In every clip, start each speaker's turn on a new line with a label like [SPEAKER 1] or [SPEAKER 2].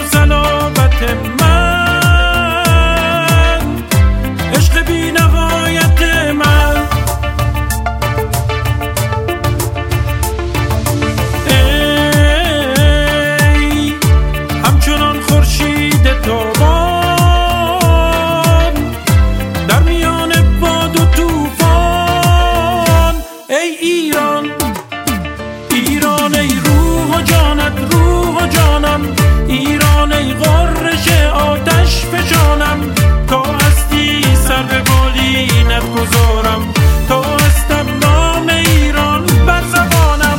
[SPEAKER 1] صلابت من، عشق بی نهایت من. ای همچنان خورشید تابان در میان باد و طوفان. ای ایران، ایران ای روح و جانت، روح و جانم. ایران ای غرش آتش فشانم. تا هستی سر به بالینت گذارم، تا هستم نام ایران بر زبانم.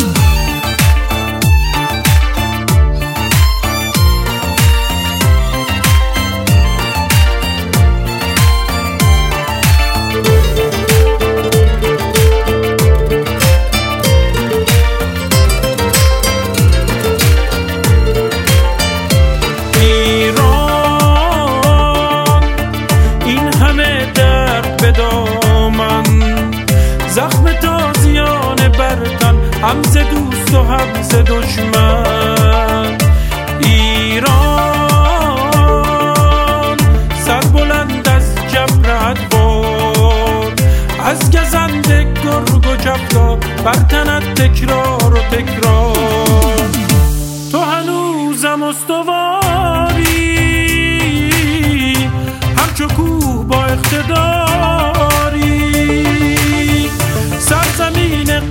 [SPEAKER 1] زخم تازیانه برتن، هم ز دوست و هم ز دشمن. ایران سربلند از جبر ادوار، از گزنده گرگ و جفتا بر تنت تکرار و تکرار. تو هنوزم استواری، همچو کوه با اقتداری. سرزمین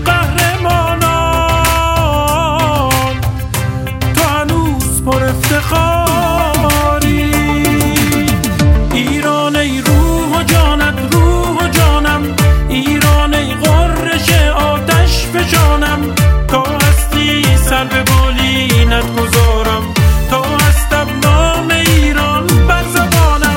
[SPEAKER 1] قهرمانان، تو هنوز پر افتخاری. ایران ای روح و جانت، روح و جانم. ایران ای غرش آتش فشانم. تا هستی سر به بالینت گذارم، تا هستم نام ایران بر زبانم.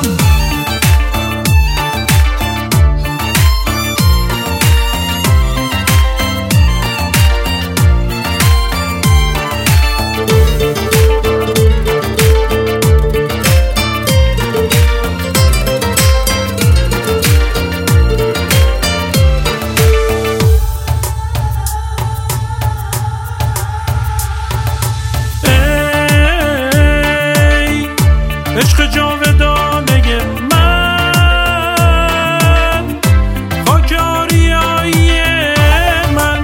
[SPEAKER 1] عشق جاودانه من، خاک آریایی من.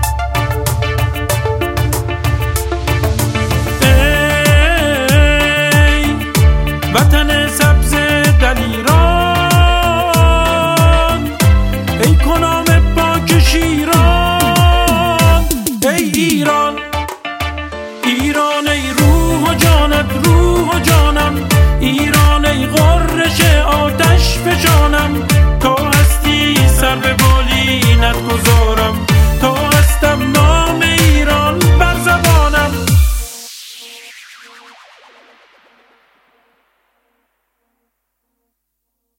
[SPEAKER 1] ای وطن سبز دلیران، ای کنام پاک شیران. ای ایران